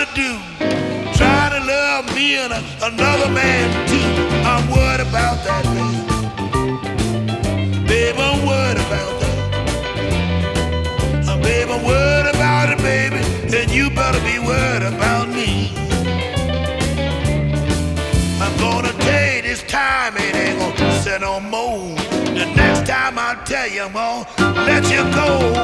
to do. Trying to love me and another man too. I'm worried about that, baby. Baby, I'm worried about that. Baby, I'm worried about it, baby. And you better be worried about me. I'm gonna tell you this time it ain't gonna say no more. The next time I tell you I'm gonna let you go.